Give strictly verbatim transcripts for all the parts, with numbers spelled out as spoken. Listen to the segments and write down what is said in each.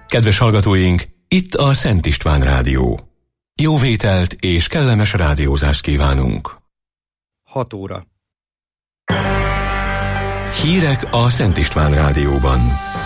Kedves hallgatóink, itt a Szent István Rádió. Jó vételt és kellemes rádiózást kívánunk. hat óra. Hírek a Szent István Rádióban.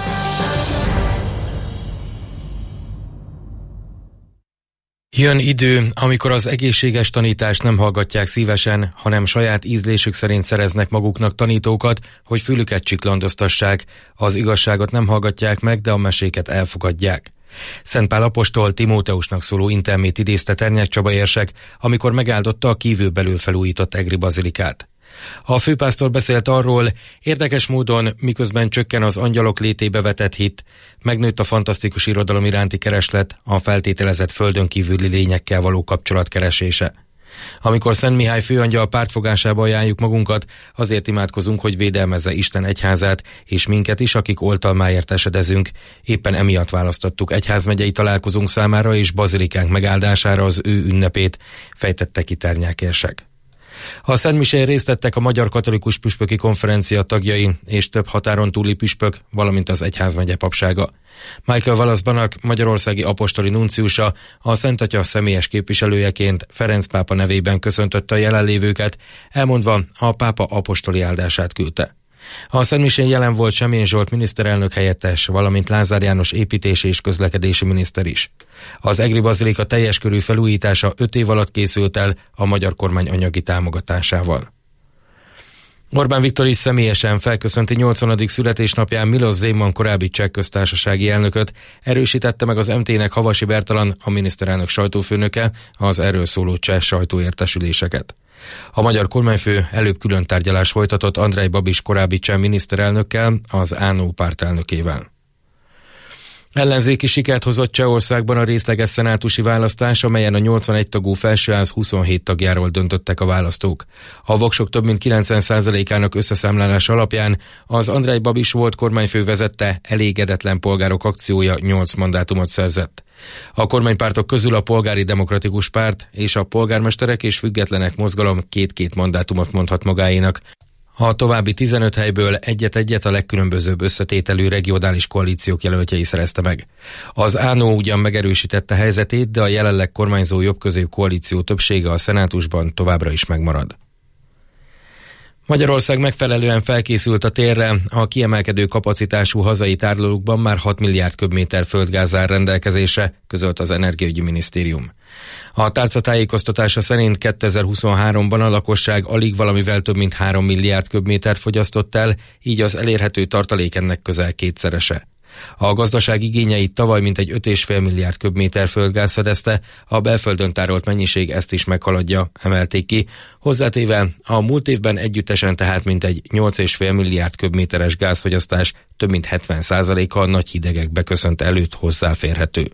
Jön idő, amikor az egészséges tanítást nem hallgatják szívesen, hanem saját ízlésük szerint szereznek maguknak tanítókat, hogy fülüket csiklandoztassák. Az igazságot nem hallgatják meg, de a meséket elfogadják. Szent Pál apostol Timóteusnak szóló intelmét idézte Ternyák Csaba érsek, amikor megáldotta a kívülbelül felújított egri bazilikát. A főpásztor beszélt arról, érdekes módon, miközben csökken az angyalok létébe vetett hit, megnőtt a fantasztikus irodalom iránti kereslet, a feltételezett földön kívüli lényekkel való kapcsolat keresése. Amikor Szent Mihály főangyal pártfogásába ajánljuk magunkat, azért imádkozunk, hogy védelmezze Isten egyházát, és minket is, akik oltalmáért esedezünk. Éppen emiatt választottuk egyházmegyei találkozónk számára és bazilikánk megáldására az ő ünnepét, fejtette ki Ternyák érsek. A szentmisén részt vettek a Magyar Katolikus Püspöki Konferencia tagjai és több határon túli püspök, valamint az egyházmegye papsága. Michael Wallace-Banak, magyarországi apostoli nunciusa, a Szent Atya személyes képviselőjeként Ferenc pápa nevében köszöntötte a jelenlévőket, elmondva a pápa apostoli áldását küldte. A szentmisén jelen volt Semjén Zsolt miniszterelnök helyettes, valamint Lázár János építési és közlekedési miniszter is. Az egri bazilika teljes körű felújítása öt év alatt készült el a magyar kormány anyagi támogatásával. Orbán Viktor is személyesen felköszönti nyolcvanadik születésnapján Miloš Zeman korábbi cseh köztársasági elnököt, erősítette meg az em té-nek Havasi Bertalan, a miniszterelnök sajtófőnöke, az erről szóló cseh sajtóértesüléseket. A magyar kormányfő előbb külön tárgyalás folytatott Andrej Babis korábbi cseh miniszterelnökkel, az á en o pártelnökével. Ellenzéki sikert hozott Csehországban a részleges szenátusi választás, amelyen a nyolcvanegy tagú felsőház huszonhét tagjáról döntöttek a választók. A voksok több mint kilencven százalékának összeszámlálás alapján az Andrej Babis volt kormányfő vezette Elégedetlen Polgárok akciója nyolc mandátumot szerzett. A kormánypártok közül a Polgári Demokratikus Párt és a Polgármesterek és Függetlenek Mozgalom két-két mandátumot mondhat magáénak. A további tizenöt helyből egyet-egyet a legkülönbözőbb összetételű regionális koalíciók jelöltjei szerezte meg. Az á en o ugyan megerősítette helyzetét, de a jelenleg kormányzó jobbközép koalíció többsége a szenátusban továbbra is megmarad. Magyarország megfelelően felkészült a térre, a kiemelkedő kapacitású hazai tárolókban már hat milliárd köbméter földgáz áll rendelkezésre, közölt az Energiaügyi Minisztérium. A tárca tájékoztatása szerint kétezer-huszonháromban a lakosság alig valamivel több mint három milliárd köbmétert fogyasztott el, így az elérhető tartalék ennek közel kétszerese. A gazdaság igényeit tavaly mintegy öt egész öt milliárd köbméter földgáz fedezte, a belföldön tárolt mennyiség ezt is meghaladja, emelték ki. Hozzátéve a múlt évben együttesen tehát mintegy nyolc egész öt milliárd köbméteres gázfogyasztás több mint hetven százaléka a nagy hidegek beköszönte előtt hozzáférhető.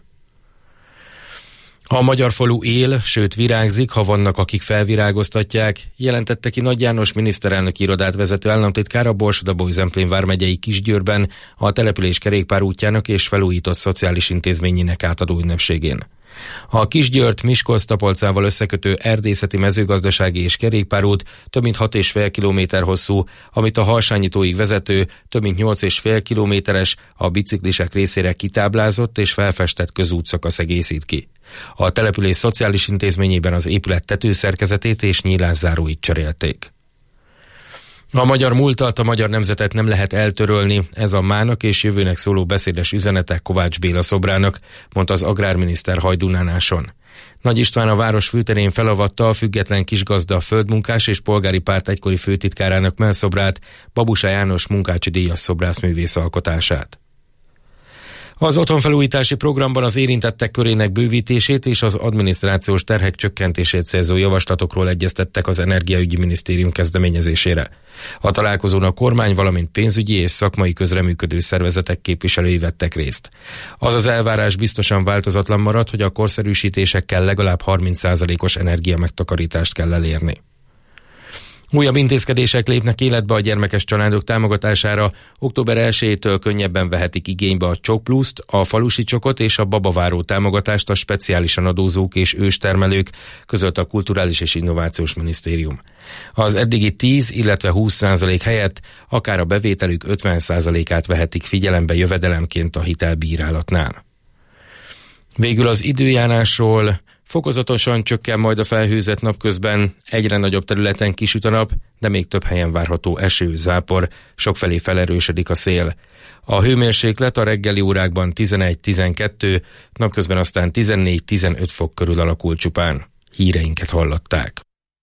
A magyar falu él, sőt virágzik, ha vannak, akik felvirágoztatják, jelentette ki Nagy János miniszterelnöki irodát vezető államtitkár a Borsod-Abaúj-Zemplén vármegyei Kisgyőrben a település kerékpárútjának és felújított szociális intézményének átadó ünnepségén. A Kisgyőrt Miskolc-Tapolcával összekötő erdészeti, mezőgazdasági és kerékpárút több mint hat egész öt kilométer hosszú, amit a Harsányitóig vezető, több mint nyolc egész öt kilométeres, a biciklisek részére kitáblázott és felfestett közútszakasz egészít ki. A település szociális intézményében az épület tetőszerkezetét és nyílászáróit cserélték. A magyar múltat, a magyar nemzetet nem lehet eltörölni, ez a mának és jövőnek szóló beszédes üzenete Kovács Béla szobrának, mondta az agrárminiszter Hajdunánáson. Nagy István a város főterén felavatta a független kisgazda, földmunkás és polgári párt egykori főtitkárának mellszobrát, Babusa János munkácsi díjas szobrászművész alkotását. Az otthonfelújítási programban az érintettek körének bővítését és az adminisztrációs terhek csökkentését célzó javaslatokról egyeztettek az Energiaügyi Minisztérium kezdeményezésére. A találkozón a kormány, valamint pénzügyi és szakmai közreműködő szervezetek képviselői vettek részt. Az az elvárás biztosan változatlan marad, hogy a korszerűsítésekkel legalább harminc százalékos energiamegtakarítást kell elérni. Újabb intézkedések lépnek életbe a gyermekes családok támogatására. Október elsejétől könnyebben vehetik igénybe a Csok Pluszt, a falusi csokot és a babaváró támogatást a speciálisan adózók és őstermelők, között a Kulturális és Innovációs Minisztérium. Az eddigi tíz, illetve húsz százalék helyett akár a bevételük ötven százalékát vehetik figyelembe jövedelemként a hitelbírálatnál. Végül az időjárásról: fokozatosan csökken majd a felhőzet napközben, egyre nagyobb területen kisüt a nap, de még több helyen várható eső, zápor, sokfelé felerősödik a szél. A hőmérséklet a reggeli órákban tizenegy-tizenkettő, napközben aztán tizennégy-tizenöt fok körül alakul csupán. Híreinket hallották.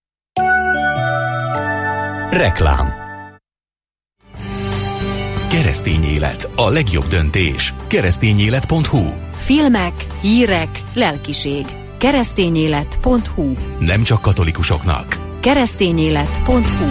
Reklám. Keresztény élet, a legjobb döntés. keresztényélet pont hu. Filmek, hírek, lelkiség. keresztényélet pont hu. Nem csak katolikusoknak. keresztényélet pont hu.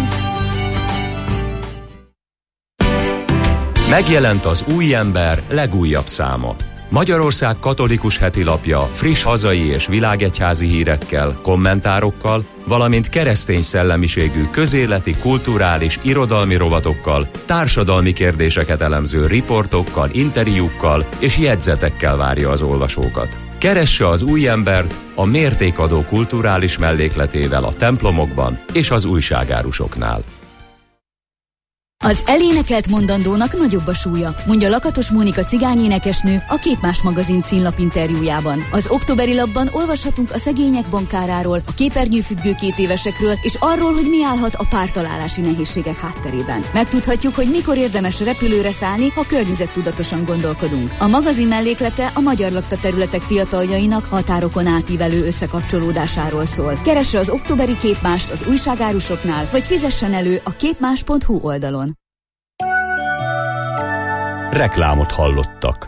Megjelent az Új Ember legújabb száma. Magyarország katolikus heti lapja friss hazai és világegyházi hírekkel, kommentárokkal, valamint keresztény szellemiségű közéleti, kulturális, irodalmi rovatokkal, társadalmi kérdéseket elemző riportokkal, interjúkkal és jegyzetekkel várja az olvasókat. Keresse az Új Embert a mértékadó kulturális mellékletével a templomokban és az újságárusoknál. Az elénekelt mondandónak nagyobb a súlya, mondja Lakatos Mónika cigányénekesnő a Képmás magazin címlap interjújában. Az októberi lapban olvashatunk a szegények bankáráról, a képernyőfüggő két évesekről, és arról, hogy mi állhat a pártalálási nehézségek hátterében. Megtudhatjuk, hogy mikor érdemes repülőre szállni, ha környezettudatosan gondolkodunk. A magazin melléklete a magyar lakta területek fiataljainak határokon átívelő összekapcsolódásáról szól. Keresse az októberi Képmást az újságárusoknál, vagy fizessen elő a képmás pont hu oldalon. Reklámot hallottak.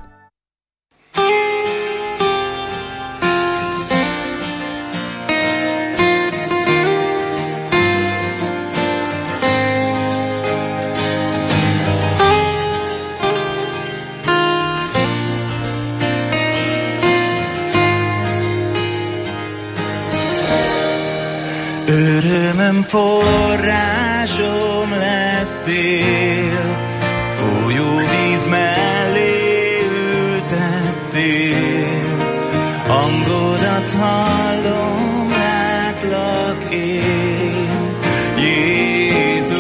Örömöm forrásom lettél, folyóvíz mellé ültettél, hangodat hallom, látlak én, Jézus.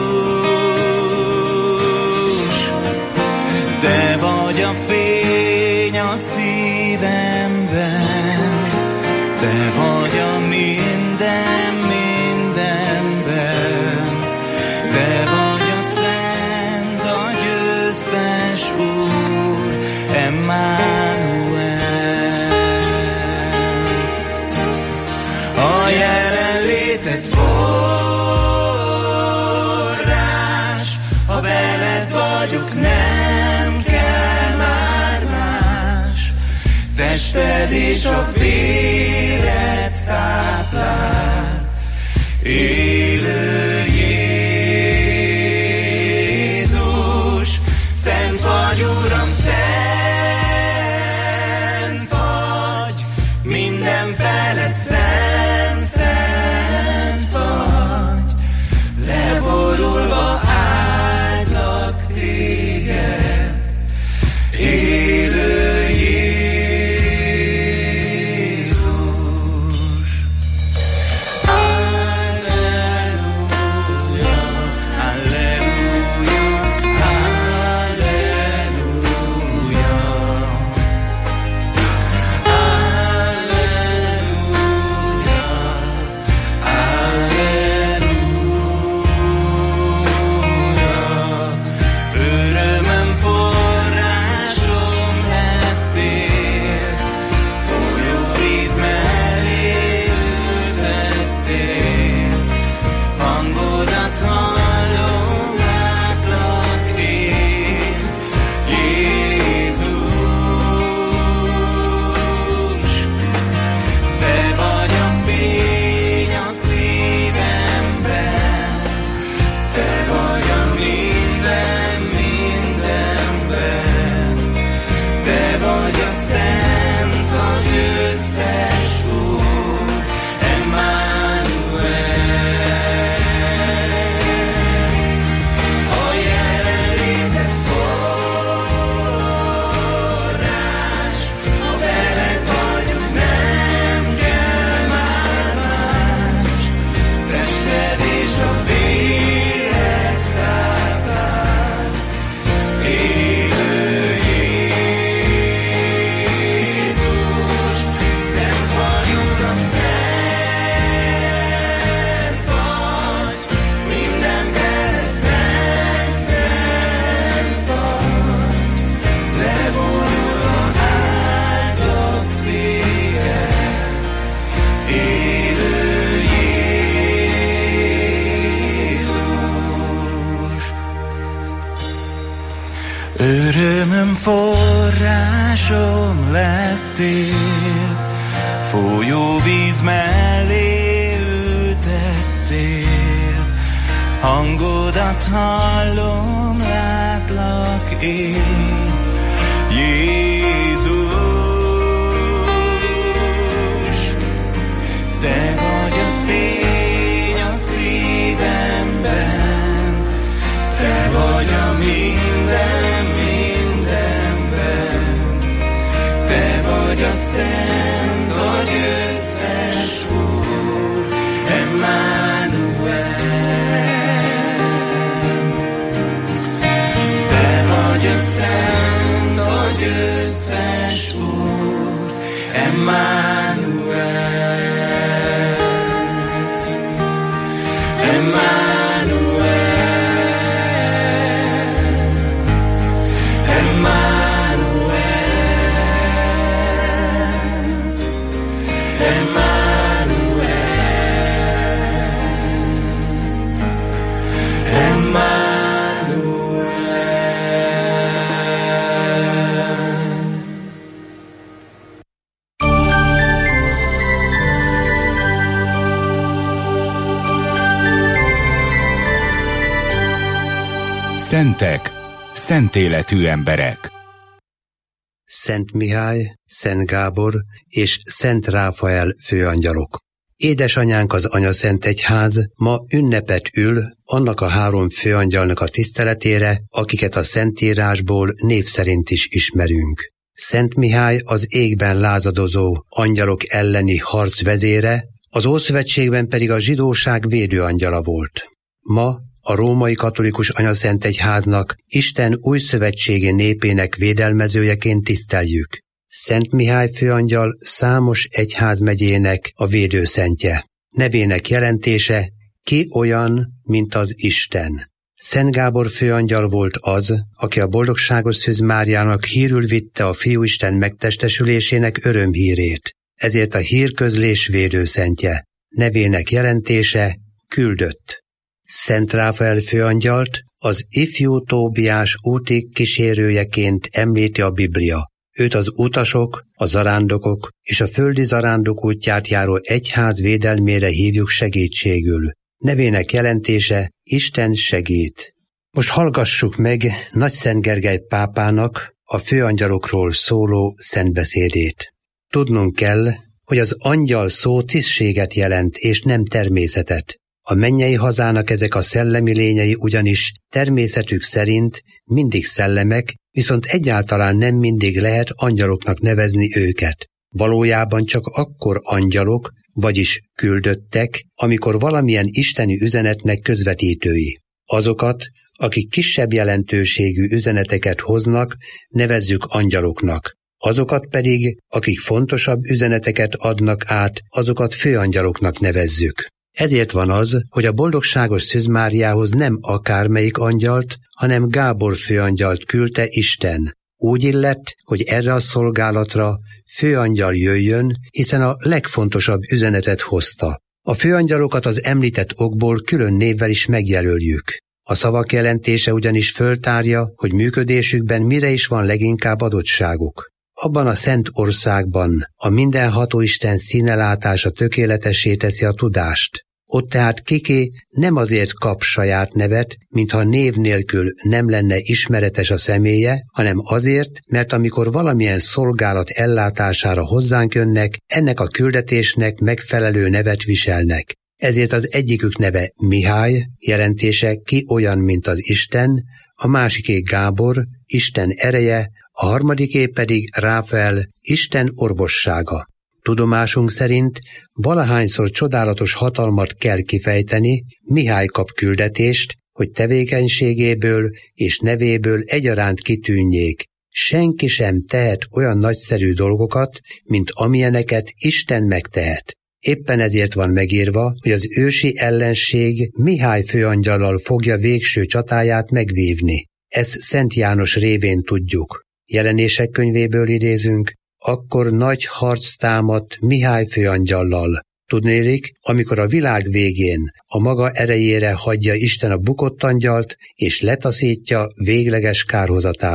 Te vagy a fény a szívemben, te vagy a minden, mindenben, te vagy a szent, a győztes Úr, Emmanuel. A jelenléted forrás, ha veled vagyok, nem kell már más, tested és a véred táplál, élő Jézus, szent vagy, Uram, szent vagy, mindenfele szent, szent vagy, leborulva áldlak téged, élő Jézus. Alleluja. forrásom lettél, folyó víz mellé ültettél, hangodat hallom, látlak én, Jézus. Te vagy a fény a szívemben, te vagy a minden, mindenben, te vagy a szent, a győztes Úr, Emmanuel. Te vagy a szent, a győztes Úr, Emmanuel. Szentek, szent életű emberek. Szent Mihály, Szent Gábor és Szent Ráfael főangyalok. Édesanyánk az Anyaszent Egyház ma ünnepet ül annak a három főangyalnak a tiszteletére, akiket a Szentírásból név szerint is ismerünk. Szent Mihály az égben lázadozó angyalok elleni harc vezére, az Ószövetségben pedig a zsidóság védőangyala volt. Ma a római katolikus Anyaszent Egyháznak Isten újszövetségi népének védelmezőjeként tiszteljük. Szent Mihály főangyal számos egyházmegyének a védőszentje. Nevének jelentése: ki olyan, mint az Isten. Szent Gábor főangyal volt az, aki a boldogságos Szűz Máriának hírül vitte a Fiúisten megtestesülésének örömhírét. Ezért a hírközlés védőszentje. Nevének jelentése: küldött. Szent Ráfael főangyalt az ifjú Tóbiás útig kísérőjeként említi a Biblia. Őt az utasok, a zarándokok és a földi zarándok útját járó egyház védelmére hívjuk segítségül. Nevének jelentése: Isten segít. Most hallgassuk meg Nagyszent Gergely pápának a főangyalokról szóló szentbeszédét. Tudnunk kell, hogy az angyal szó tisztséget jelent és nem természetet. A mennyei hazának ezek a szellemi lényei ugyanis természetük szerint mindig szellemek, viszont egyáltalán nem mindig lehet angyaloknak nevezni őket. Valójában csak akkor angyalok, vagyis küldöttek, amikor valamilyen isteni üzenetnek közvetítői. Azokat, akik kisebb jelentőségű üzeneteket hoznak, nevezzük angyaloknak. Azokat pedig, akik fontosabb üzeneteket adnak át, azokat főangyaloknak nevezzük. Ezért van az, hogy a boldogságos Szűz Máriához nem akármelyik angyalt, hanem Gábor főangyalt küldte Isten. Úgy illett, hogy erre a szolgálatra főangyal jöjjön, hiszen a legfontosabb üzenetet hozta. A főangyalokat az említett okból külön névvel is megjelöljük. A szavak jelentése ugyanis föltárja, hogy működésükben mire is van leginkább adottságuk. Abban a szent országban a mindenható Isten színelátása tökéletessé teszi a tudást. Ott tehát kiki nem azért kap saját nevet, mintha név nélkül nem lenne ismeretes a személye, hanem azért, mert amikor valamilyen szolgálat ellátására hozzánk jönnek, ennek a küldetésnek megfelelő nevet viselnek. Ezért az egyikük neve Mihály, jelentése ki olyan, mint az Isten, a másiké Gábor, Isten ereje, a harmadiké pedig Ráfael, Isten orvossága. Tudomásunk szerint valahányszor csodálatos hatalmat kell kifejteni, Mihály kap küldetést, hogy tevékenységéből és nevéből egyaránt kitűnjék. Senki sem tehet olyan nagyszerű dolgokat, mint amilyeneket Isten megtehet. Éppen ezért van megírva, hogy az ősi ellenség Mihály főangyallal fogja végső csatáját megvívni. Ezt Szent János révén tudjuk. Jelenések könyvéből idézünk: akkor nagy harc támadt Mihály főangyallal. Tudnélik, amikor a világ végén a maga erejére hagyja Isten a bukott angyalt, és letaszítja végleges kárhozatába.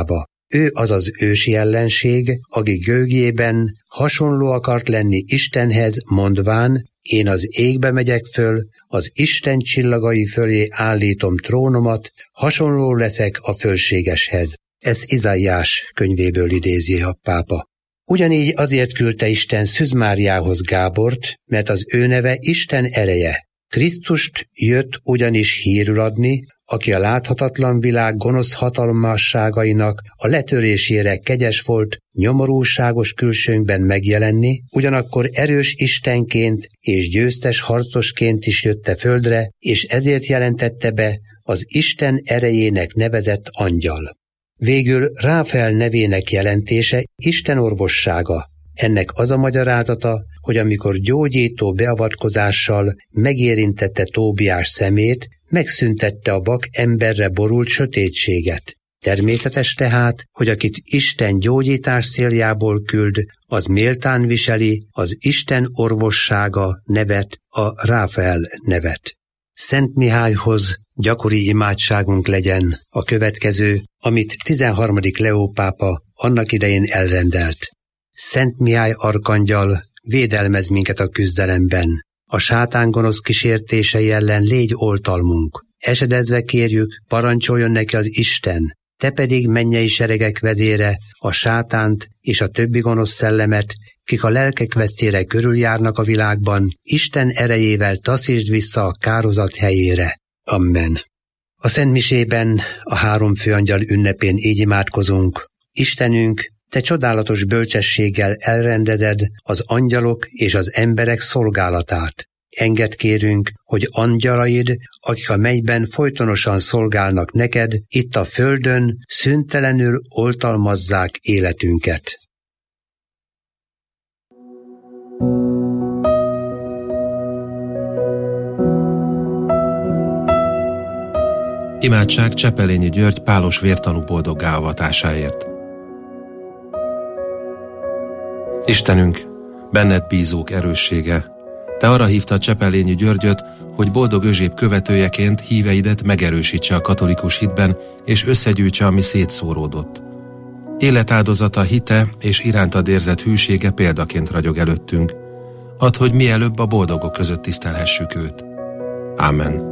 Ő az az ősi ellenség, aki gőgjében hasonló akart lenni Istenhez, mondván, én az égbe megyek föl, az Isten csillagai fölé állítom trónomat, hasonló leszek a fölségeshez. Ez Izaiás könyvéből idézi a pápa. Ugyanígy azért küldte Isten Szűz Máriához Gábort, mert az ő neve Isten ereje. Krisztust jött ugyanis hírül adni, aki a láthatatlan világ gonosz hatalmasságainak a letörésére kegyes volt, nyomorúságos külsőnkben megjelenni, ugyanakkor erős Istenként és győztes harcosként is jött a földre, és ezért jelentette be az Isten erejének nevezett angyal. Végül Ráfael nevének jelentése Isten orvossága. Ennek az a magyarázata, hogy amikor gyógyító beavatkozással megérintette Tóbiás szemét, megszüntette a vak emberre borult sötétséget. Természetes tehát, hogy akit Isten gyógyítás céljából küld, az méltán viseli az Isten orvossága nevet, a Ráfael nevet. Szent Mihályhoz gyakori imádságunk legyen a következő, amit tizenharmadik Leó pápa annak idején elrendelt. Szent Mihály arkangyal, védelmez minket a küzdelemben. A sátán gonosz kísértései ellen légy oltalmunk. Esedezve kérjük, parancsoljon neki az Isten, te pedig mennyei seregek vezére, a sátánt és a többi gonosz szellemet, kik a lelkek vesztére körüljárnak a világban, Isten erejével taszítsd vissza a kározat helyére. Amen. A szentmisében, a három főangyal ünnepén így imádkozunk. Istenünk, te csodálatos bölcsességgel elrendezed az angyalok és az emberek szolgálatát. Engedd kérünk, hogy angyalaid, akik a mennyben folytonosan szolgálnak neked, itt a földön szüntelenül oltalmazzák életünket. Imádság Csepelényi György pálos vértanú boldoggá avatásáért. Istenünk, benned bízók erőssége, te arra hívtad Csepelényi Györgyöt, hogy boldog özséb követőjeként híveidet megerősítse a katolikus hitben, és összegyűjtse, ami szétszóródott. Életáldozata, hite és irántad érzett hűsége példaként ragyog előttünk. Add, hogy mielőbb a boldogok között tisztelhessük őt. Ámen.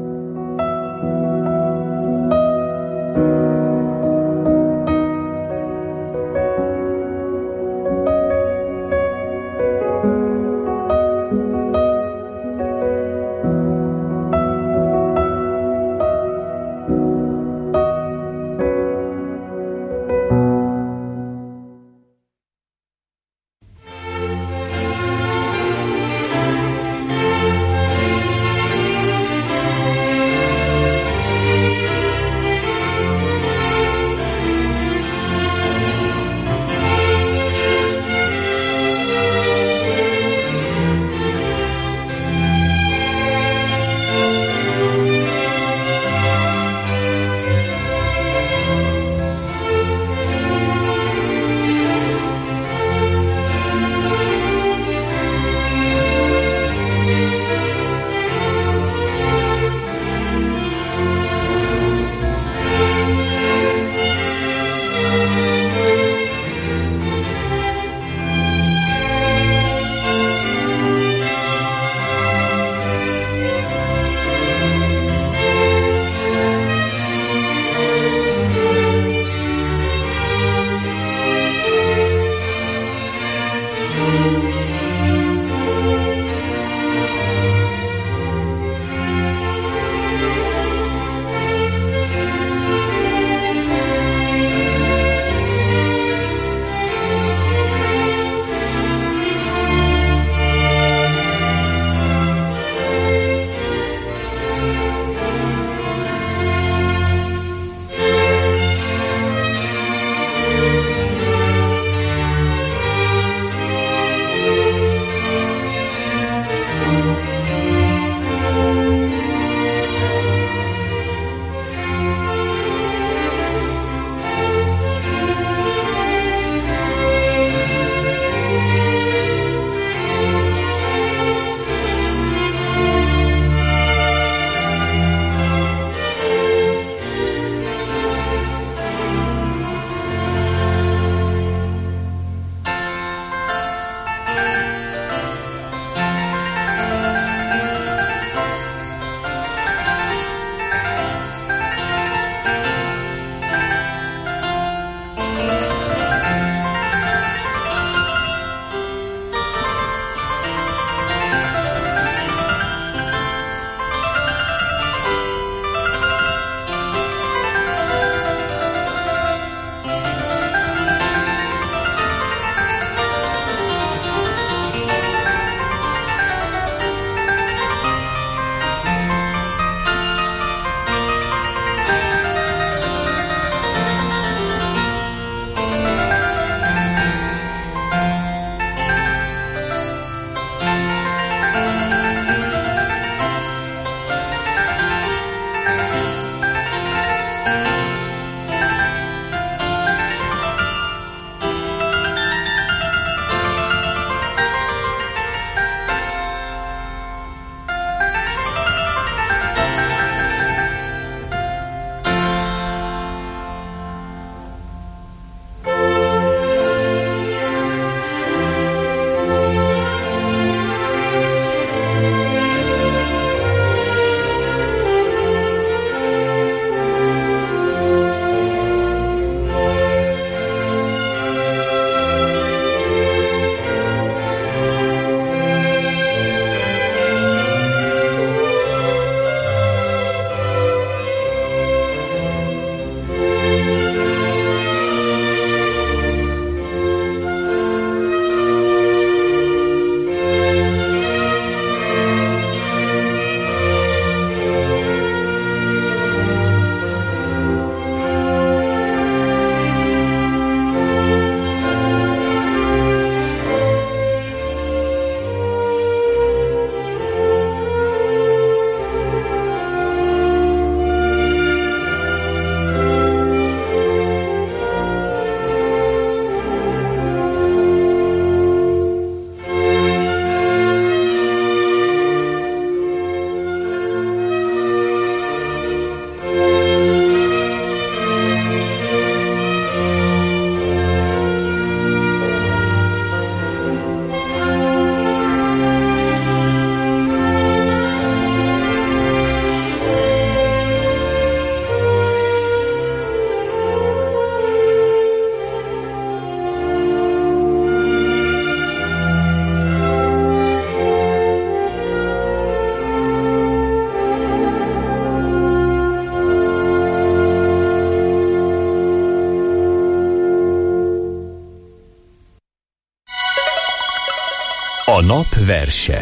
A nap verse.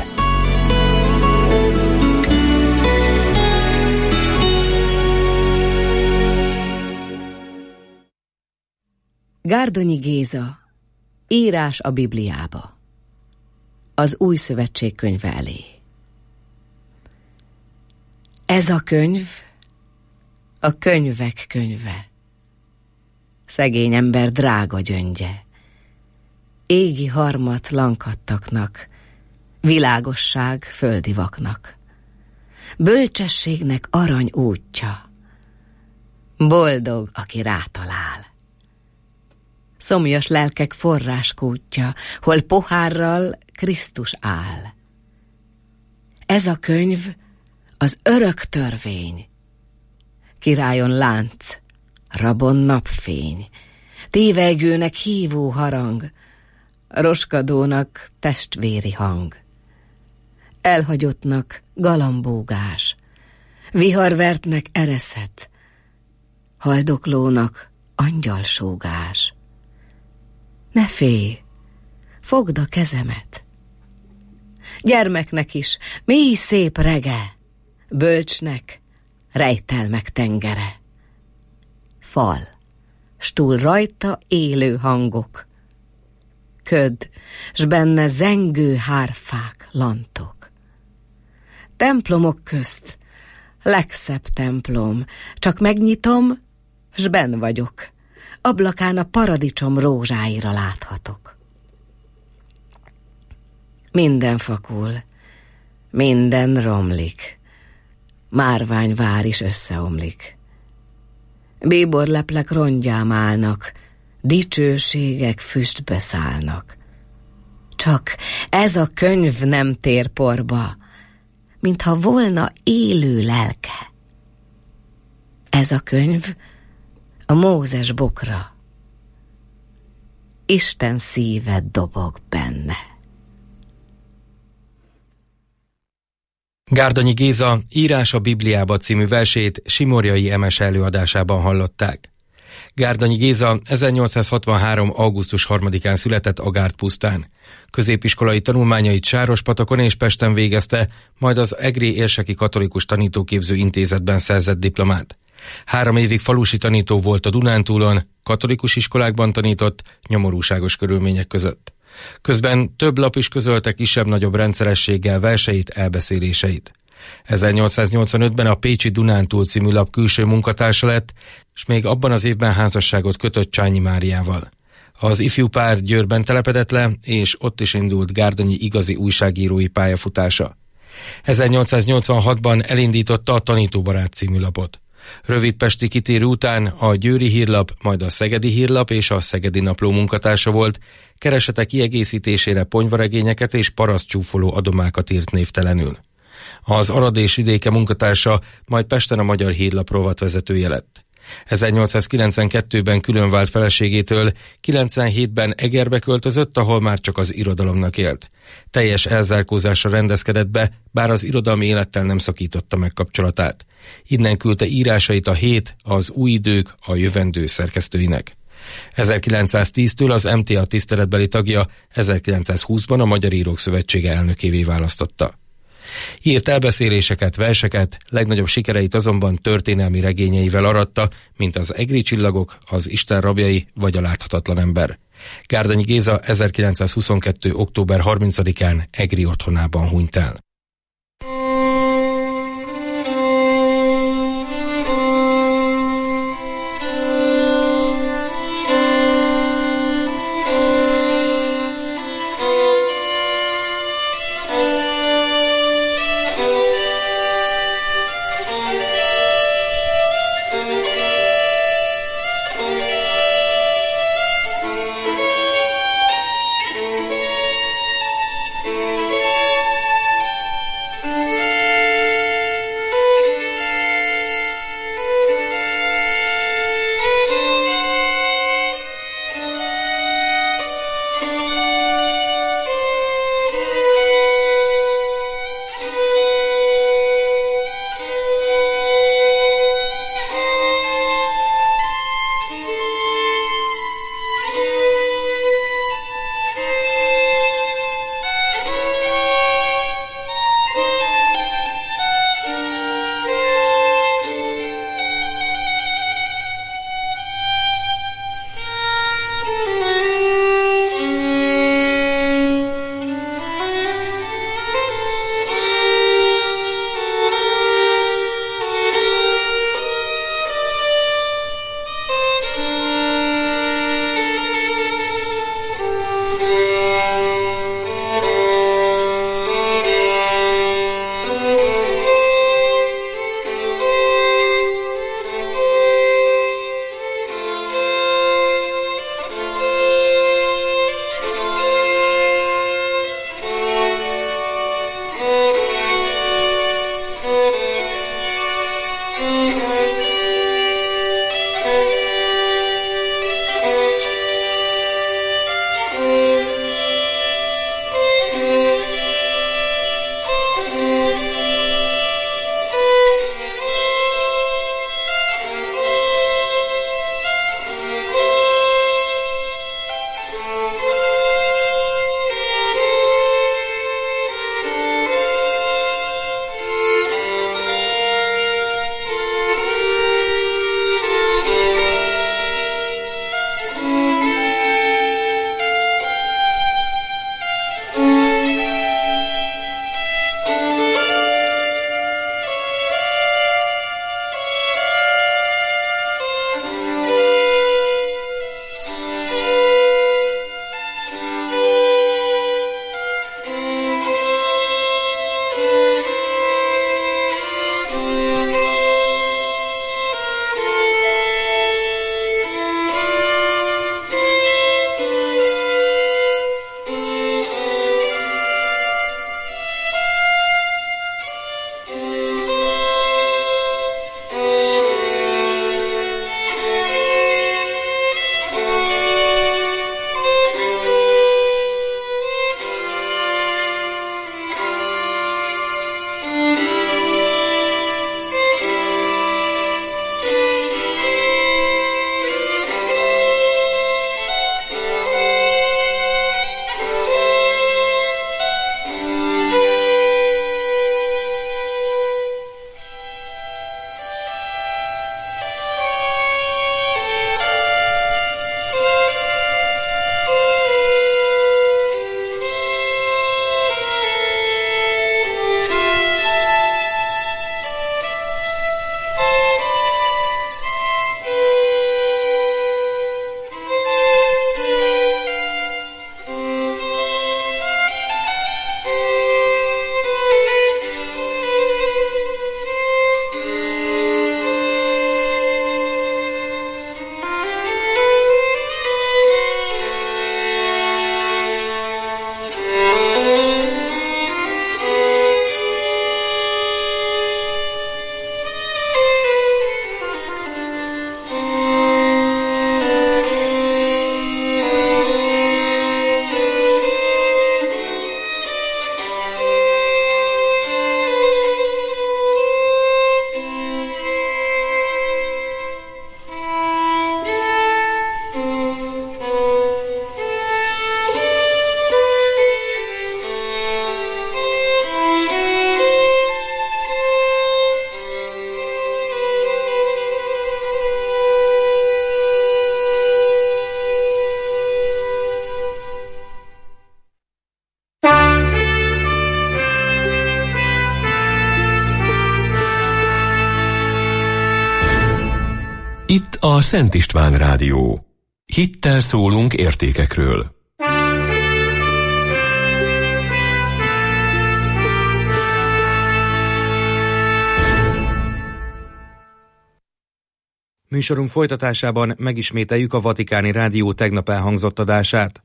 Gárdonyi Géza, írás a Bibliába. Az Új Szövetség könyve elé. Ez a könyv a könyvek könyve. Szegény ember drága gyöngye. Égi harmat lankadtaknak, világosság földi vaknak. Bölcsességnek arany útja. Boldog, aki rátalál. Szomjas lelkek forráskútja, hol pohárral Krisztus áll. Ez a könyv az örök törvény. Királyon lánc, rabon napfény, tévegőnek hívó harang, roskadónak testvéri hang. Elhagyottnak galambógás, viharvertnek ereszet, haldoklónak angyalsógás. Ne félj, fogd a kezemet. Gyermeknek is mély szép rege, bölcsnek rejtelmek tengere. Fal, s túl rajta élő hangok, köd, s benne zengő hárfák, lantok. Templomok közt legszebb templom, csak megnyitom, s benn vagyok, ablakán a paradicsom rózsáira láthatok. Minden fakul, minden romlik, márványvár is összeomlik. Bíborleplek rongyám állnak, dicsőségek füstbe szállnak. Csak ez a könyv nem tér porba, mintha volna élő lelke. Ez a könyv a Mózes bokra. Isten szíve dobog benne. Gárdonyi Géza írás a Bibliába című versét Simorjai Emes előadásában hallották. Gárdonyi Géza ezernyolcszázhatvanhárom. augusztus harmadikán született Agárt pusztán. Középiskolai tanulmányait Sárospatakon és Pesten végezte, majd az Egri Érseki Katolikus Tanítóképző Intézetben szerzett diplomát. Három évig falusi tanító volt a Dunántúlon, katolikus iskolákban tanított, nyomorúságos körülmények között. Közben több lap is közölte kisebb-nagyobb rendszerességgel verseit, elbeszéléseit. ezernyolcszáznyolcvanötben a Pécsi Dunántúl című lap külső munkatársa lett, és még abban az évben házasságot kötött Csányi Máriával. Az ifjú pár Győrben telepedett le, és ott is indult Gárdonyi igazi újságírói pályafutása. ezernyolcszáznyolcvanhatban elindította a Tanítóbarát című lapot. Rövid pesti kitérő után a Győri Hírlap, majd a Szegedi Hírlap és a Szegedi Napló munkatársa volt, keresete kiegészítésére ponyvaregényeket és parasztcsúfoló adomákat írt névtelenül. Az Arad és vidéke munkatársa, majd Pesten a Magyar Hírlap rovatvezetője lett. ezernyolcszázkilencvenkettőben külön vált feleségétől, kilencvenhétben Egerbe költözött, ahol már csak az irodalomnak élt. Teljes elzárkózásra rendezkedett be, bár az irodalmi élettel nem szakította meg kapcsolatát. Innen küldte írásait a Hét, az Új Idők, a Jövendő szerkesztőinek. ezerkilencszáztíztől az em té á tiszteletbeli tagja, ezerkilencszázhúszban a Magyar Írók Szövetsége elnökévé választotta. Írt elbeszéléseket, verseket, legnagyobb sikereit azonban történelmi regényeivel aratta, mint az Egri csillagok, az Isten rabjai vagy a Láthatatlan ember. Gárdonyi Géza ezerkilencszázhuszonkettő. október harmincadikán Egri otthonában hunyt el. Itt a Szent István Rádió. Hittel szólunk értékekről. Műsorunk folytatásában megismételjük a Vatikáni Rádió tegnap elhangzott adását.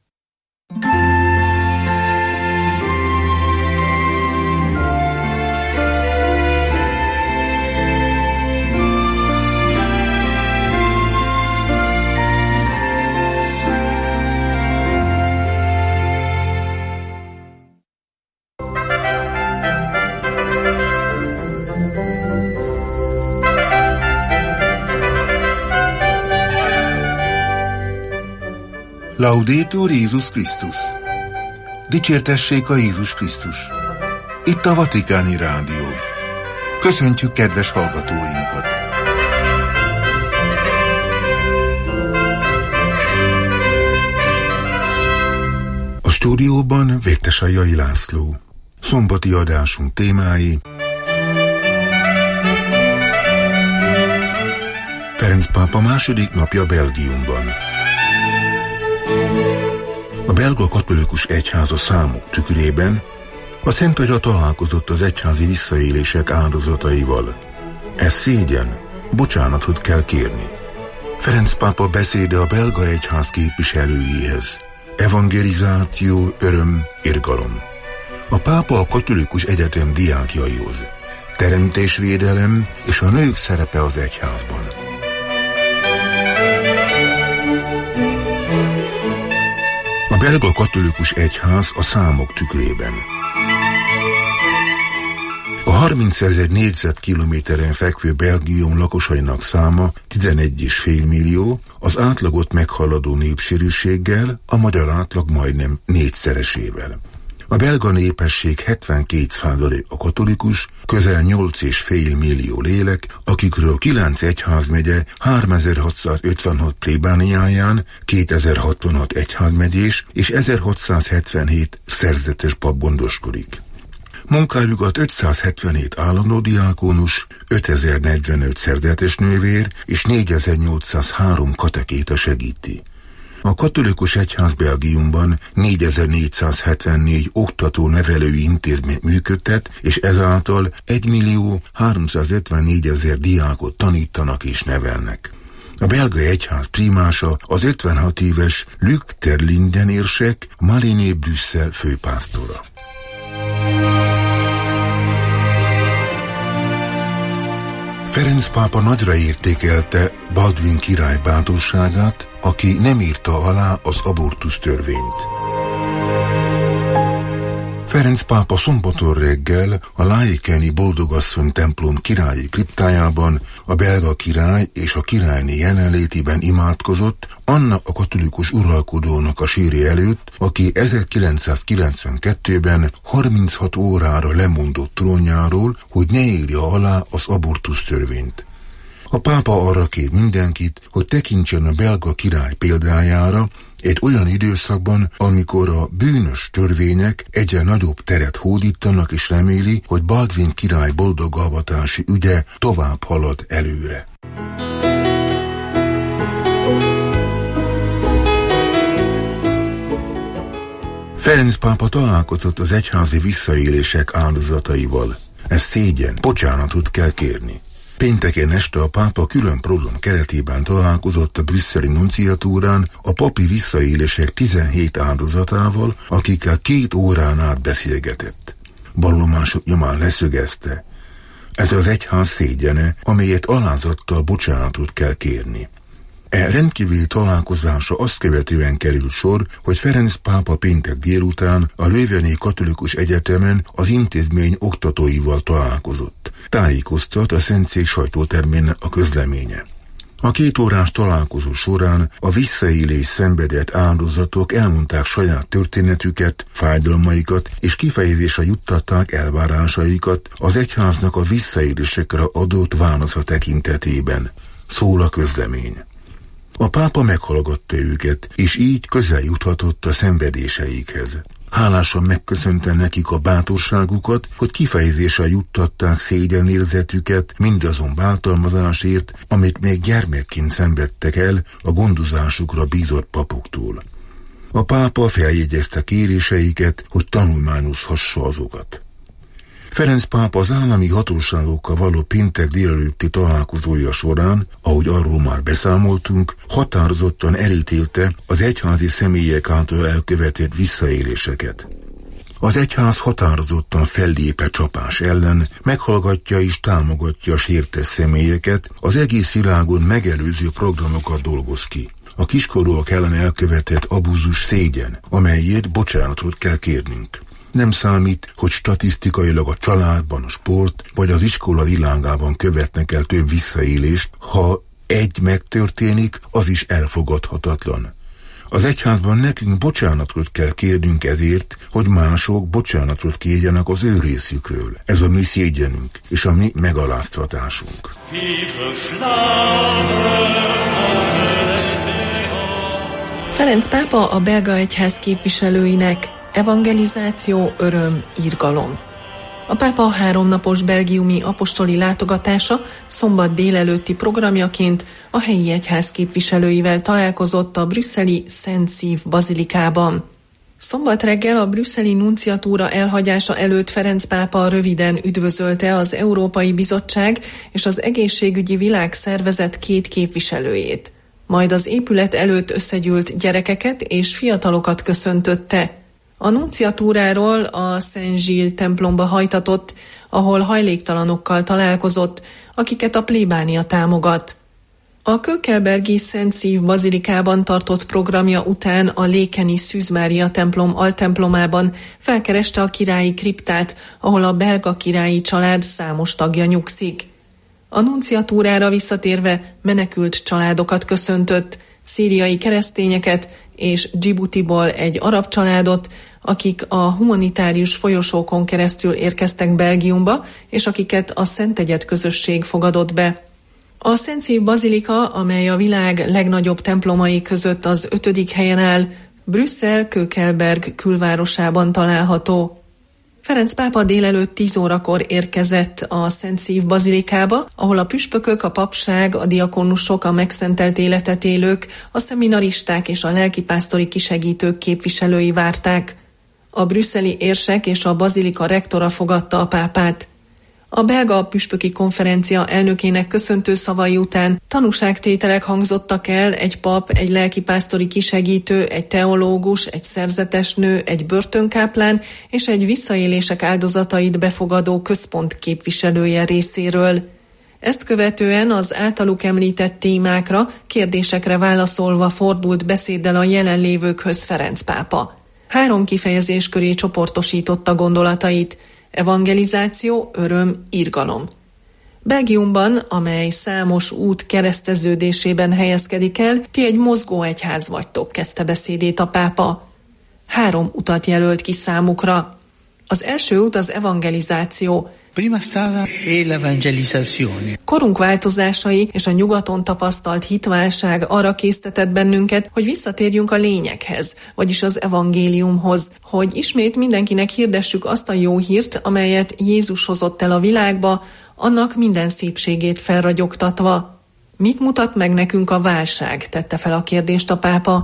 Laudetur Jézus Krisztus! Dicsértessék a Jézus Krisztus! Itt a Vatikáni Rádió. Köszöntjük kedves hallgatóinkat! A stúdióban Vértesai László. Szombati adásunk témái: Ferenc pápa második napja Belgiumban. A belga katolikus egyház a számok tükrében a Szent Atya találkozott az egyházi visszaélések áldozataival. Ez szégyen, bocsánatot kell kérni. Ferenc pápa beszéde a belga egyház képviselőihez. Evangelizáció, öröm, irgalom. A pápa a katolikus egyetem diákjaihoz. Teremtésvédelem és a nők szerepe az egyházban. A belga katolikus egyház a számok tükrében. A harmincezer négyzetkilométeren fekvő Belgium lakosainak száma tizenegy egész öt millió, az átlagot meghaladó népsűrűséggel, a magyar átlag majdnem négyszeresével. A belga népesség hetvenkét százalék a katolikus, közel nyolc egész öt millió lélek, akikről kilenc egyházmegye háromezer-hatszázötvenhat plébániáján, kétezer-hatvanhat egyházmegyés és ezerhatszázhetvenhét szerzetes pap gondoskodik. Munkájukat ötszázhetvenhét állandó diákonus, ötezer-negyvenöt szerzetes nővér és négyezer-nyolcszázhárom katekéta segíti. A katolikus egyház Belgiumban négyezer-négyszázhetvennégy oktató-nevelői intézményt működtet, és ezáltal egymillió háromszázötvennégyezer diákot tanítanak és nevelnek. A belga egyház primása az ötvenhat éves Luc ter Linden érsek, Mariné Brüsszel főpásztora. Ferenc pápa nagyra értékelte Baldwin király bátorságát, aki nem írta alá az abortusz törvényt. Ferenc pápa szombaton reggel a Laekeni Boldogasszony templom királyi kriptájában a belga király és a királyné jelenlétében imádkozott annak a katolikus uralkodónak a sírja előtt, aki ezerkilencszázkilencvenkettőben harminchat órára lemondott trónjáról, hogy ne írja alá az abortusz törvényt. A pápa arra kér mindenkit, hogy tekintsen a belga király példájára egy olyan időszakban, amikor a bűnös törvények egyre nagyobb teret hódítanak, és reméli, hogy Baldwin király boldog avatási ügye tovább halad előre. Ferenc pápa találkozott az egyházi visszaélések áldozataival. Ez szégyen, bocsánatot kell kérni. Pénteken este a pápa külön program keretében találkozott a brüsszeli nunciatúrán a papi visszaélések tizenhét áldozatával, akikkel két órán át beszélgetett. Vallomások nyomán leszögezte: ez az egyház szégyene, amelyet alázattal bocsánatot kell kérni. E rendkívüli találkozása azt követően került sor, hogy Ferenc pápa péntek délután a Löveni Katolikus Egyetemen az intézmény oktatóival találkozott. Tájékoztat a Szentszék sajtótermének a közleménye. A két órás találkozó során a visszaélés szenvedett áldozatok elmondták saját történetüket, fájdalmaikat, és kifejezésre juttatták elvárásaikat az egyháznak a visszaélésekre adott válasza tekintetében. Szól a közlemény. A pápa meghallgatta őket, és így közel juthatott a szenvedéseikhez. hálásan megköszönte nekik a bátorságukat, hogy kifejezésre juttatták szégyenérzetüket mindazon bántalmazásért, amit még gyermekként szenvedtek el a gondozásukra bízott papoktól. A pápa feljegyezte kéréseiket, hogy tanulmányozhassa azokat. Ferenc pápa az állami hatóságokkal való péntek délelőtti találkozója során, ahogy arról már beszámoltunk, határozottan elítélte az egyházi személyek által elkövetett visszaéléseket. Az egyház határozottan fellép a csapás ellen, meghallgatja és támogatja a sértett személyeket, az egész világon megelőző programokat dolgoz ki. A kiskorúak ellen elkövetett abúzus szégyen, amelyért bocsánatot kell kérnünk. Nem számít, hogy statisztikailag a családban, a sport vagy az iskola világában követnek el több visszaélést, ha egy megtörténik, az is elfogadhatatlan. Az egyházban nekünk bocsánatot kell kérnünk ezért, hogy mások bocsánatot kérjenek az ő részükről. Ez a mi szégyenünk és a mi megaláztatásunk. Ferenc pápa a belga egyház képviselőinek: evangelizáció, öröm, irgalom. A pápa háromnapos belgiumi apostoli látogatása szombat délelőtti programjaként a helyi egyház képviselőivel találkozott a brüsszeli Szent Szív bazilikában. Szombat reggel a brüsszeli nunciatúra elhagyása előtt Ferenc pápa röviden üdvözölte az Európai Bizottság és az Egészségügyi Világszervezet két képviselőjét. Majd az épület előtt összegyűlt gyerekeket és fiatalokat köszöntötte. A nunciatúráról a Szent Gilles templomba hajtatott, ahol hajléktalanokkal találkozott, akiket a plébánia támogat. A Kökelbergi Szent Szív bazilikában tartott programja után a Lékeni Szűz Mária templom altemplomában felkereste a királyi kriptát, ahol a belga királyi család számos tagja nyugszik. A nunciatúrára visszatérve menekült családokat köszöntött, szíriai keresztényeket és Djiboutiból egy arab családot, akik a humanitárius folyosókon keresztül érkeztek Belgiumba, és akiket a Szentegyed közösség fogadott be. A Szent Szív bazilika, amely a világ legnagyobb templomai között az ötödik helyen áll, Brüsszel Kökelberg külvárosában található. Ferenc pápa délelőtt tíz órakor érkezett a Szent Szív bazilikába, ahol a püspökök, a papság, a diakonusok, a megszentelt életet élők, a szeminaristák és a lelkipásztori kisegítők képviselői várták. A brüsszeli érsek és a bazilika rektora fogadta a pápát. A belga püspöki konferencia elnökének köszöntő szavai után tanúságtételek hangzottak el egy pap, egy lelkipásztori kisegítő, egy teológus, egy szerzetesnő, egy börtönkáplán és egy visszaélések áldozatait befogadó központ képviselője részéről. Ezt követően az általuk említett témákra, kérdésekre válaszolva fordult beszéddel a jelenlévőkhöz Ferenc pápa. Három kifejezés köré csoportosította gondolatait: evangelizáció, öröm, irgalom. Belgiumban, amely számos út kereszteződésében helyezkedik el, ti egy mozgó egyház vagytok, kezdte beszédét a pápa. Három utat jelölt ki számukra. Az első út az evangelizáció. Prima strada è l'evangelizzazione. Korunk változásai és a nyugaton tapasztalt hitválság arra késztetett bennünket, hogy visszatérjünk a lényeghez, vagyis az evangéliumhoz, hogy ismét mindenkinek hirdessük azt a jó hírt, amelyet Jézus hozott el a világba, annak minden szépségét felragyogtatva. Mit mutat meg nekünk a válság, tette fel a kérdést a pápa.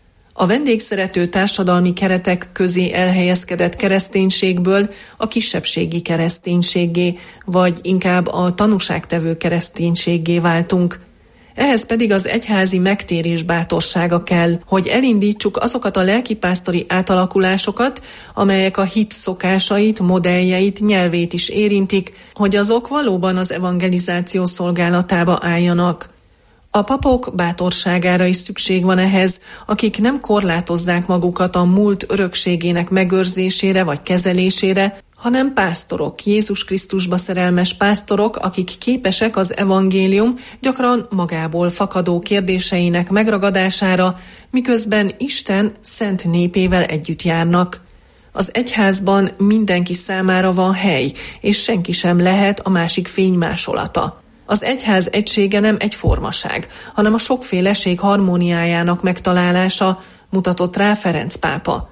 A vendégszerető társadalmi keretek közé elhelyezkedett kereszténységből a kisebbségi kereszténységgé, vagy inkább a tanúságtevő kereszténységgé váltunk. Ehhez pedig az egyházi megtérés bátorsága kell, hogy elindítsuk azokat a lelkipásztori átalakulásokat, amelyek a hit szokásait, modelljeit, nyelvét is érintik, hogy azok valóban az evangelizáció szolgálatába álljanak. A papok bátorságára is szükség van ehhez, akik nem korlátozzák magukat a múlt örökségének megőrzésére vagy kezelésére, hanem pásztorok, Jézus Krisztusba szerelmes pásztorok, akik képesek az evangélium gyakran magából fakadó kérdéseinek megragadására, miközben Isten szent népével együtt járnak. Az egyházban mindenki számára van hely, és senki sem lehet a másik fénymásolata. Az egyház egysége nem egyformaság, hanem a sokféleség harmóniájának megtalálása, mutatott rá Ferenc pápa.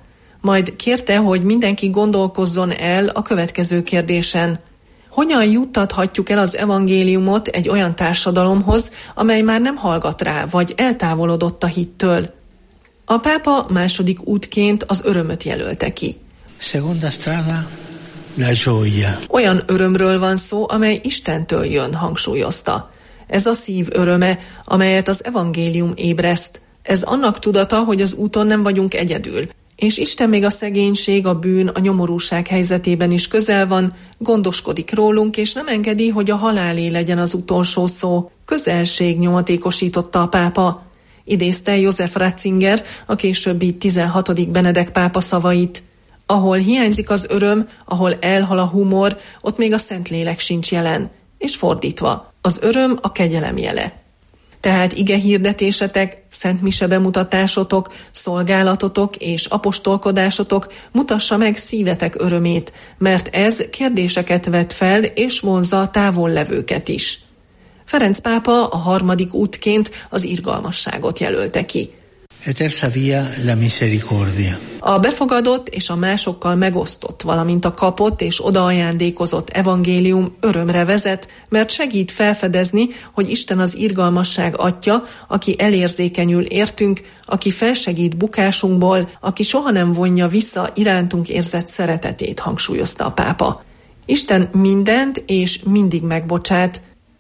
Majd kérte, hogy mindenki gondolkozzon el a következő kérdésen. Hogyan juttathatjuk el az evangéliumot egy olyan társadalomhoz, amely már nem hallgat rá, vagy eltávolodott a hittől? A pápa második útként az örömöt jelölte ki. Seconda strada, la gioia. Olyan örömről van szó, amely Istentől jön, hangsúlyozta. Ez a szív öröme, amelyet az evangélium ébreszt. Ez annak tudata, hogy az úton nem vagyunk egyedül. És Isten még a szegénység, a bűn, a nyomorúság helyzetében is közel van, gondoskodik rólunk, és nem engedi, hogy a halálé legyen az utolsó szó. Közelség nyomatékosította a pápa. Idézte József Ratzinger, a későbbi tizenhatodik Benedek pápa szavait. Ahol hiányzik az öröm, ahol elhal a humor, ott még a Szentlélek sincs jelen. És fordítva, az öröm a kegyelem jele. Tehát ige hirdetésetek, szentmise bemutatásotok, szolgálatotok és apostolkodásotok mutassa meg szívetek örömét, mert ez kérdéseket vet fel és vonzza a távollevőket is. Ferenc pápa a harmadik útként az irgalmasságot jelölte ki. E terza via la misericordia. A befogadott és a másokkal megosztott, valamint a kapott és odaajándékozott evangélium örömre vezet, mert segít felfedezni, hogy Isten az irgalmasság atya, aki elérzékenyül értünk, aki felsegít bukásunkból, aki soha nem vonja vissza irántunk érzett szeretetét, hangsúlyozta a pápa. Isten mindent és mindig megbocsát.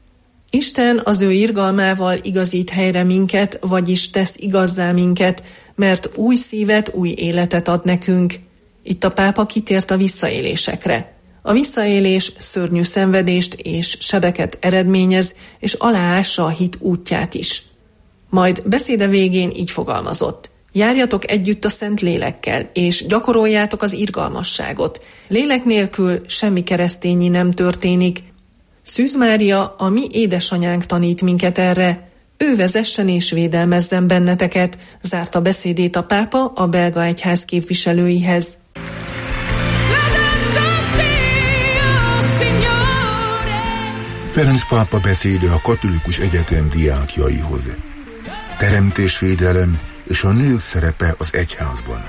Isten az ő irgalmával igazít helyre minket, vagyis tesz igazzá minket, mert új szívet, új életet ad nekünk. Itt a pápa kitért a visszaélésekre. A visszaélés szörnyű szenvedést és sebeket eredményez, és aláássa a hit útját is. Majd beszéde végén így fogalmazott. Járjatok együtt a Szent Lélekkel, és gyakoroljátok az irgalmasságot. Lélek nélkül semmi keresztényi nem történik. Szűz Mária, a mi édesanyánk tanít minket erre. Ő vezessen és védelmezzen benneteket, zárta beszédét a pápa a belga egyház képviselőihez. Ferenc pápa beszéde a katolikus egyetem diákjaihoz. Teremtésvédelem és a nők szerepe az egyházban.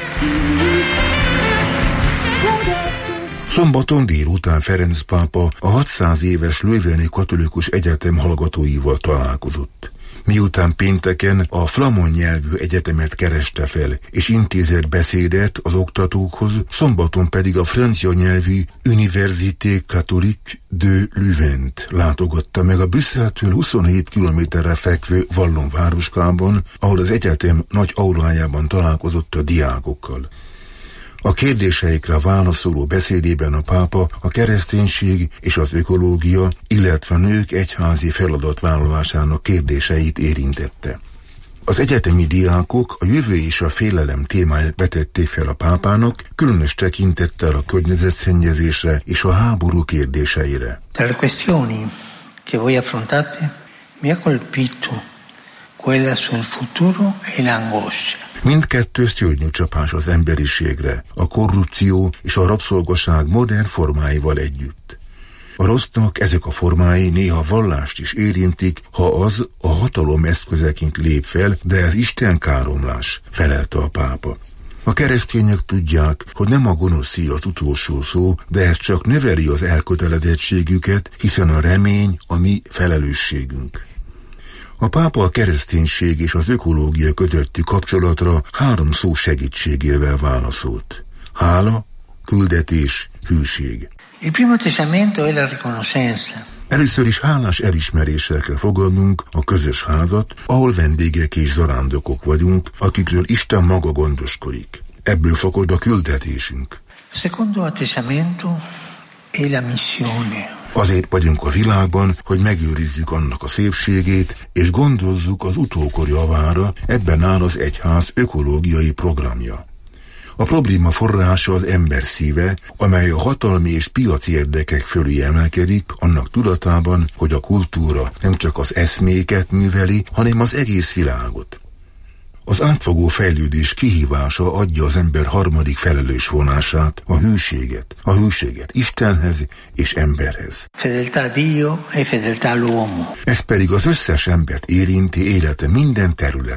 Szombaton délután Ferenc pápa a hatszáz éves Leuveni katolikus egyetem hallgatóival találkozott. Miután pénteken a flamand nyelvű egyetemet kereste fel, és intézett beszédet az oktatókhoz, szombaton pedig a francia nyelvű Université Catholique de Leuvent látogatta meg a Brüsszeltől huszonhét kilométerre fekvő Vallon városkában, ahol az egyetem nagy aulájában találkozott a diákokkal. A kérdéseikre válaszoló beszédében a pápa a kereszténység és az ökológia, illetve a nők egyházi feladatvállalásának kérdéseit érintette. Az egyetemi diákok a jövő és a félelem témáját betették fel a pápának, különös tekintettel a környezetszennyezésre és a háború kérdéseire. Tra le questioni che voi affrontate mi ha colpito quella sul futuro e l'angoscia. Mindkettő szörnyű az emberiségre, a korrupció és a rabszolgaság modern formáival együtt. A rossznak ezek a formái néha vallást is érintik, ha az a hatalom eszközeként lép fel, de ez Isten káromlás, felelte a pápa. A keresztények tudják, hogy nem a gonoszé az utolsó szó, de ez csak növeli az elkötelezettségüket, hiszen a remény a mi felelősségünk. A pápa a kereszténység és az ökológia közötti kapcsolatra három szó segítségével válaszolt. Hála, küldetés, hűség. Il primo testamento è la riconoscenza. Először is hálás elismeréssel kell fogadnunk a közös házat, ahol vendégek és zarándokok vagyunk, akikről Isten maga gondoskodik. Ebből fakad a küldetésünk. Secondo atteggiamento è la missione. Azért vagyunk a világban, hogy megőrizzük annak a szépségét, és gondozzuk az utókor javára, ebben áll az egyház ökológiai programja. A probléma forrása az ember szíve, amely a hatalmi és piaci érdekek fölé emelkedik, annak tudatában, hogy a kultúra nem csak az eszméket műveli, hanem az egész világot. Az átfogó fejlődés kihívása adja az ember harmadik felelős vonását, a hűséget, a hűséget Istenhez és emberhez. Fedeltà a Dio e fedeltà all'uomo. Ez pedig az összes embert érinti élete minden területén.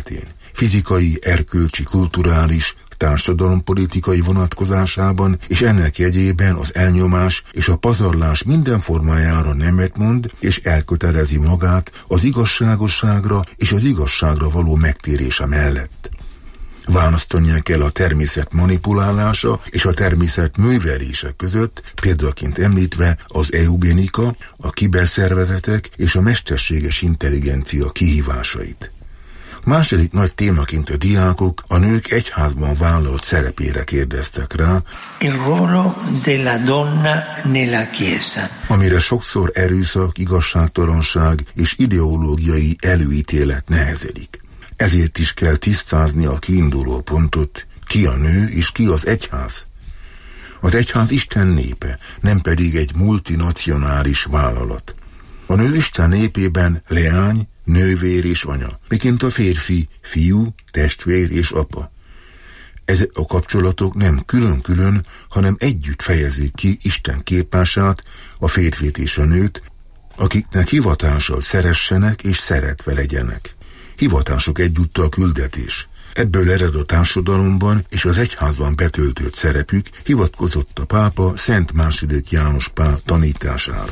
fizikai, erkölcsi, kulturális, társadalompolitikai vonatkozásában, és ennek jegyében az elnyomás és a pazarlás minden formájára nemet mond, és elkötelezi magát az igazságosságra és az igazságra való megtérése mellett. Választania kell a természet manipulálása és a természet művelése között, példaként említve az eugenika, a kiberszervezetek és a mesterséges intelligencia kihívásait. Második nagy témaként a diákok a nők egyházban vállalt szerepére kérdeztek rá, Il ruolo della donna nella Chiesa. Amire sokszor erőszak, igazságtalanság és ideológiai előítélet nehezedik. Ezért is kell tisztázni a kiinduló pontot, ki a nő és ki az egyház. Az egyház Isten népe, nem pedig egy multinacionális vállalat. A nő Isten népében leány, nővér és anya, miként a férfi, fiú, testvér és apa. Ezek a kapcsolatok nem külön-külön, hanem együtt fejezik ki Isten képását, a férfit és a nőt, akiknek hivatással szeressenek és szeretve legyenek. Hivatások egyúttal küldetés. Ebből ered a társadalomban és az egyházban betöltött szerepük, hivatkozott a pápa Szent második János Pál tanítására.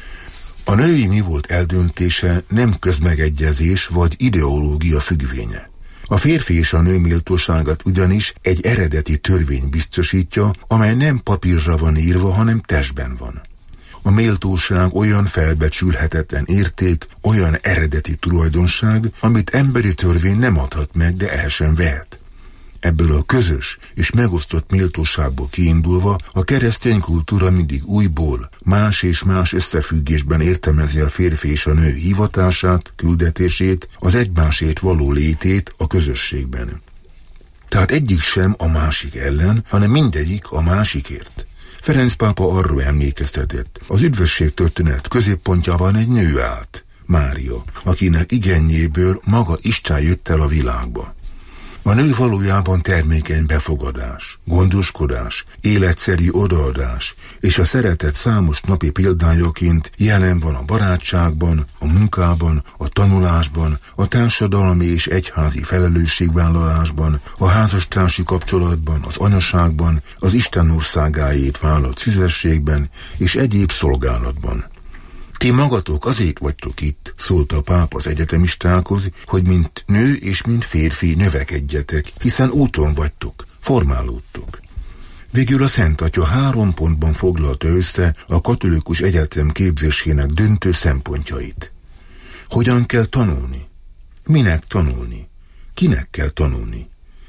A női mi volt eldöntése nem közmegegyezés vagy ideológia függvénye. A férfi és a nő méltóságát ugyanis egy eredeti törvény biztosítja, amely nem papírra van írva, hanem testben van. A méltóság olyan felbecsülhetetlen érték, olyan eredeti tulajdonság, amit emberi törvény nem adhat meg, de el sem vehet. Ebből a közös és megosztott méltóságból kiindulva a keresztény kultúra mindig újból, más és más összefüggésben értelmezi a férfi és a nő hivatását, küldetését, az egymásért való létét a közösségben. Tehát egyik sem a másik ellen, hanem mindegyik a másikért. Ferenc pápa arról emlékeztetett, az üdvösség történet középpontjában egy nő állt, Mária, akinek igényéből maga Isten jött el a világba. A nő valójában termékeny befogadás, gondoskodás, életszerű odaadás, és a szeretet számos napi példájaként jelen van a barátságban, a munkában, a tanulásban, a társadalmi és egyházi felelősségvállalásban, a házastársi kapcsolatban, az anyaságban, az Isten országáért vállalt szüzességben és egyéb szolgálatban. Ti magatok azért vagytok itt, szólt a pápa az egyetemistákhoz, hogy mint nő és mint férfi növekedjetek, hiszen úton vagytok, formálódtok. Végül a Szent Atya három pontban foglalta össze a katolikus egyetem képzésének döntő szempontjait. Hogyan kell tanulni? Minek tanulni? Kinek kell tanulni?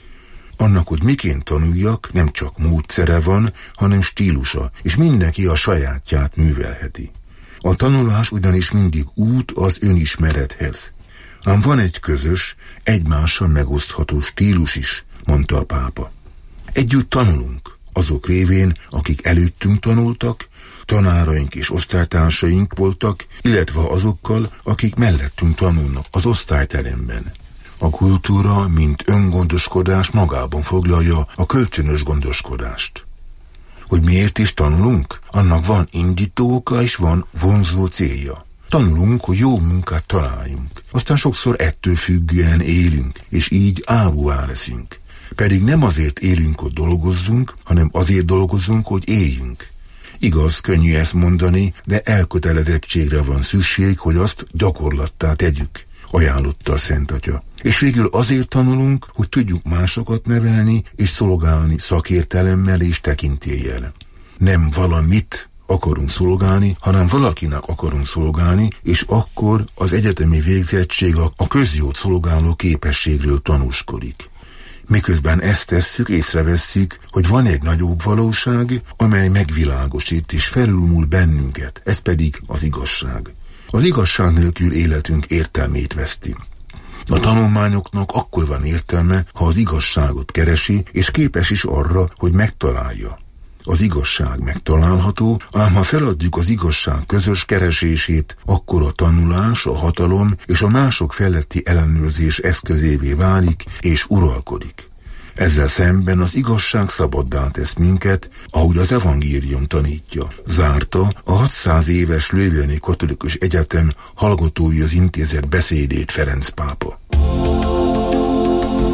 Annak, hogy miként tanuljak, nem csak módszere van, hanem stílusa, és mindenki a sajátját művelheti. A tanulás ugyanis mindig út az önismerethez. Ám van egy közös, egymással megosztható stílus is, mondta a pápa. Együtt tanulunk, azok révén, akik előttünk tanultak, tanáraink és osztálytársaink voltak, illetve azokkal, akik mellettünk tanulnak az osztályteremben. A kultúra, mint öngondoskodás magában foglalja a kölcsönös gondoskodást. Hogy miért is tanulunk? Annak van indító oka és van vonzó célja. Tanulunk, hogy jó munkát találjunk. Aztán sokszor ettől függően élünk, és így áruvá leszünk. Pedig nem azért élünk, hogy dolgozzunk, hanem azért dolgozunk, hogy éljünk. Igaz, könnyű ezt mondani, de elkötelezettségre van szükség, hogy azt gyakorlattá tegyük, ajánlotta a Szent Atya. És végül azért tanulunk, hogy tudjuk másokat nevelni és szolgálni szakértelemmel és tekintéllyel. Nem valamit akarunk szolgálni, hanem valakinek akarunk szolgálni, és akkor az egyetemi végzettség a közjót szolgáló képességről tanúskodik. Miközben ezt tesszük, észrevesszük, hogy van egy nagyobb valóság, amely megvilágosít és felülmúl bennünket, ez pedig az igazság. Az igazság nélkül életünk értelmét veszti. A tanulmányoknak akkor van értelme, ha az igazságot keresi, és képes is arra, hogy megtalálja. Az igazság megtalálható, ám ha feladjuk az igazság közös keresését, akkor a tanulás, a hatalom és a mások feletti ellenőrzés eszközévé válik és uralkodik. Ezzel szemben az igazság szabaddá tesz minket, ahogy az evangélium tanítja. Zárta a hatszáz éves Lőveni Katolikus Egyetem Hallgatói az Intézet beszédét Ferenc pápa.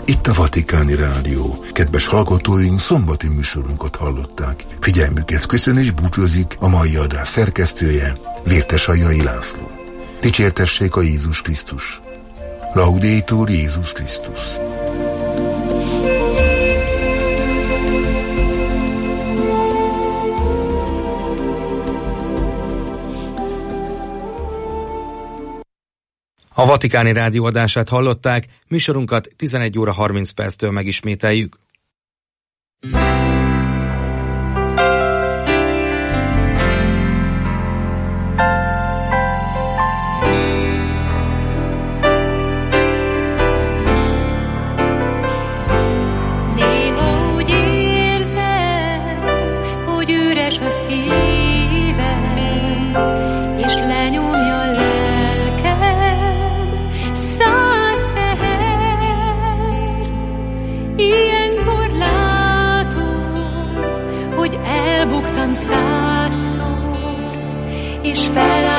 Itt a Vatikáni Rádió. Kedves hallgatóink, szombati műsorunkat hallották. Figyelmüket köszön és búcsúzik a mai adás szerkesztője, Vértesajai László. Dicsértessék a Jézus Krisztus. Laudetur Jézus Krisztus. A Vatikáni Rádió adását hallották, műsorunkat tizenegy óra harminc perctől megismételjük. Néha úgy érzem, hogy üres a szívem, és lenyomja a lelkem száz teher. Ilyenkor látom, hogy elbuktam százszor, és fel